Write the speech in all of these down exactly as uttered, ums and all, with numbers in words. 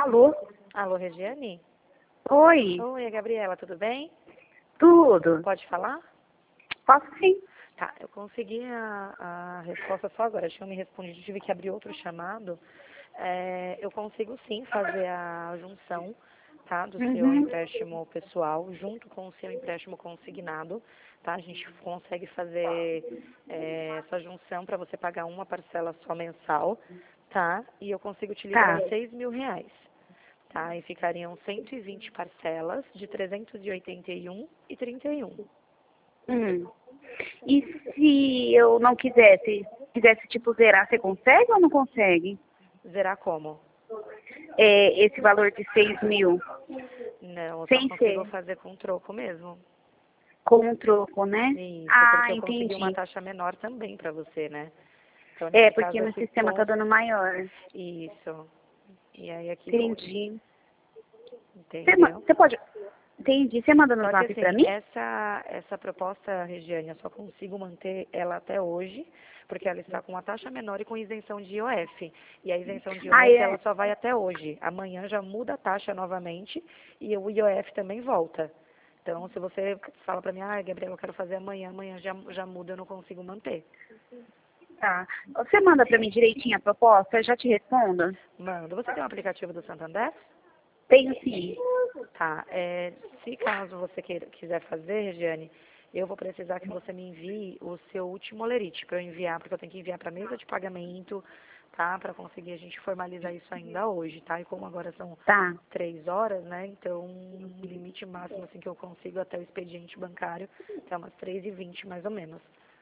Alô? Alô, Regiane? Oi, Oi, Gabriela, tudo bem? tudo? Pode falar? Posso sim. Tá, eu consegui a, a resposta só agora. Tinham me respondido, tive que abrir outro chamado. É, eu consigo sim fazer a junção, tá, do seu Uhum. empréstimo pessoal junto com o seu empréstimo consignado, tá? A gente consegue fazer é, essa junção para você pagar uma parcela só mensal, tá? E eu consigo te Tá. liberar seis mil reais. Tá, e ficariam cento e vinte parcelas de trezentos e oitenta e um e trinta e um. Hum. E se eu não quisesse, quisesse tipo zerar, você consegue ou não consegue? Zerar como? É, esse valor de seis mil, Não, eu só sem consigo ser fazer com troco mesmo. com um troco, né? Isso, Ah, porque eu consegui uma entendi. taxa menor também para você, né? Então, É, nesse porque caso no aqui, sistema tá com... dando maior. Isso. E aí aqui foi. Entendi. Você, ma- Entendeu? você pode... Entendi. Você manda no Só que zap pra assim, mim? essa, essa proposta, Regiane, eu só consigo manter ela até hoje, porque ela está com uma taxa menor e com isenção de I O F. E a isenção de Ah, I O F, ela é. só vai até hoje. Amanhã já muda a taxa novamente e o I O F também volta. Então, se você fala para mim, ah, Gabriela, eu quero fazer amanhã, amanhã já, já muda, eu não consigo manter. Tá. Você manda pra mim direitinho a proposta, eu já te respondo? Manda. Você tem um aplicativo do Santander? Tenho sim. Tá. É, se caso você queira, quiser fazer, Regiane, eu vou precisar que você me envie o seu último olerite para eu enviar, porque eu tenho que enviar para a mesa de pagamento, tá? Para conseguir a gente formalizar isso ainda hoje, tá? E como agora são Tá. três horas, né? Então, o limite máximo assim, que eu consigo até o expediente bancário é umas três e vinte mais ou menos.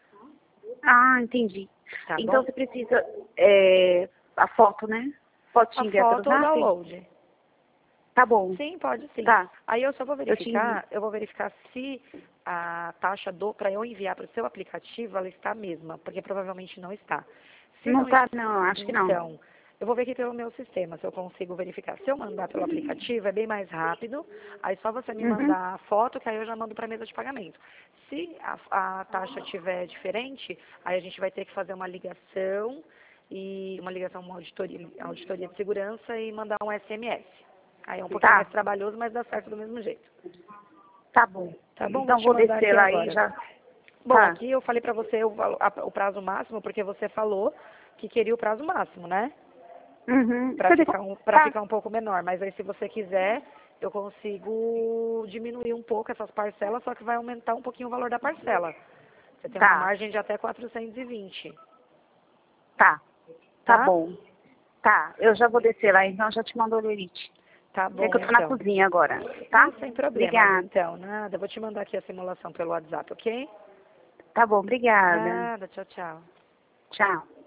Ah, entendi. Tá Então bom? você precisa é, a foto, né? Pode te A enviar pelo foto ou zap? download? Tá bom. Sim, pode sim. Tá. Aí eu só vou Eu te envio. verificar, eu vou verificar se a taxa do para eu enviar para o seu aplicativo ela está a mesma, porque provavelmente não está. Se Não não tá, está, não. Acho que não. então, eu vou ver aqui pelo meu sistema se eu consigo verificar. Se eu mandar pelo aplicativo é bem mais rápido, aí só você me Uhum. mandar a foto que aí eu já mando para a mesa de pagamento. Se a, a taxa estiver diferente, aí a gente vai ter que fazer uma ligação e uma ligação, uma auditoria, auditoria de segurança e mandar um S M S. Aí é um pouquinho mais Tá. trabalhoso, mas dá certo do mesmo jeito. Tá bom. Tá bom? Vou Então te vou mandar descer aqui lá e agora. já. Bom, Tá. aqui eu falei pra você o, valo- a- o prazo máximo, porque você falou que queria o prazo máximo, né? Uhum. Pra Você ficar deu- um, para Tá. ficar um pouco menor. Mas aí se você quiser, eu consigo diminuir um pouco essas parcelas, só que vai aumentar um pouquinho o valor da parcela. Você tem uma Tá. margem de até quatrocentos e vinte, Tá. Tá tá? bom. Tá. Eu já vou descer lá, então já te mando o lerite. Tá É que bom, eu tô na então. cozinha agora, tá? Ah, sem problemas, Obrigada. então. Nada, eu vou te mandar aqui a simulação pelo WhatsApp, ok? Tá bom, obrigada. Nada, tchau, tchau. Tchau.